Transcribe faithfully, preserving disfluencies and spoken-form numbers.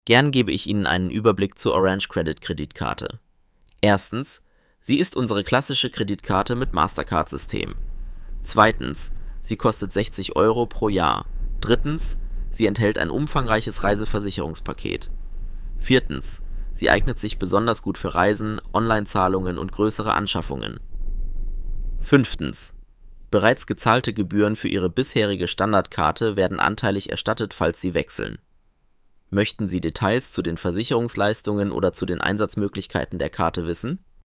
Gern gebe ich Ihnen einen Überblick zur Orange Credit Kreditkarte. Erstens, sie ist unsere klassische Kreditkarte mit Mastercard-System. Zweitens, sie kostet sechzig Euro pro Jahr. Drittens, sie enthält ein umfangreiches Reiseversicherungspaket. Viertens, sie eignet sich besonders gut für Reisen, Online-Zahlungen und größere Anschaffungen. Fünftens, bereits gezahlte Gebühren für Ihre bisherige Standardkarte werden anteilig erstattet, falls Sie wechseln. Möchten Sie Details zu den Versicherungsleistungen oder zu den Einsatzmöglichkeiten der Karte wissen?